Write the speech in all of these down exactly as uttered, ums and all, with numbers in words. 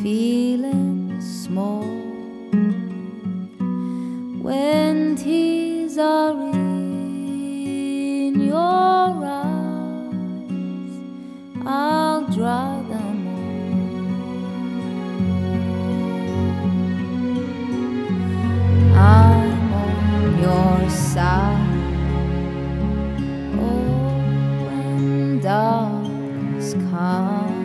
feeling small when tears are in your eyes. I'll dry them all. I'm on your side. Oh, when darkness comes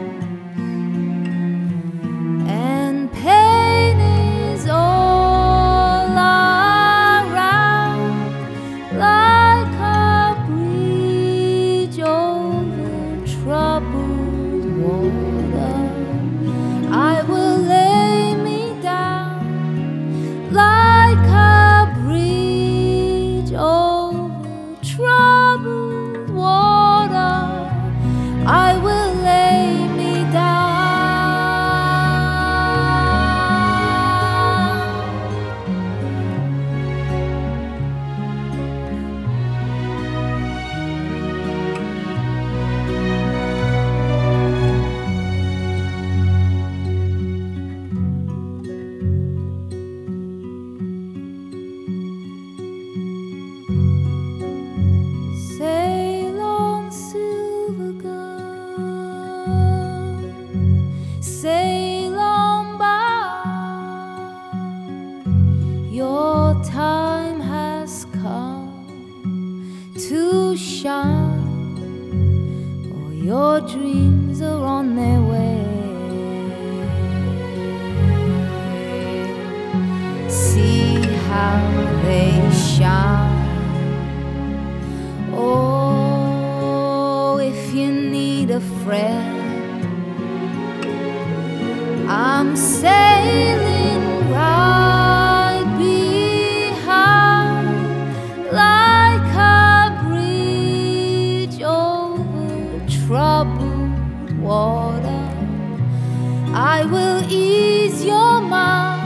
and pain is all around, like a bridge over troubled water, I will lay me down like a bridge over troubled water. I will lay me down. Sail on, silver gun, sail on by. Your time has come to shine, for your dreams are on their way. See how they shine. Oh, if you need a friend, I'm sailing right behind, like a bridge over troubled water. I will ease your mind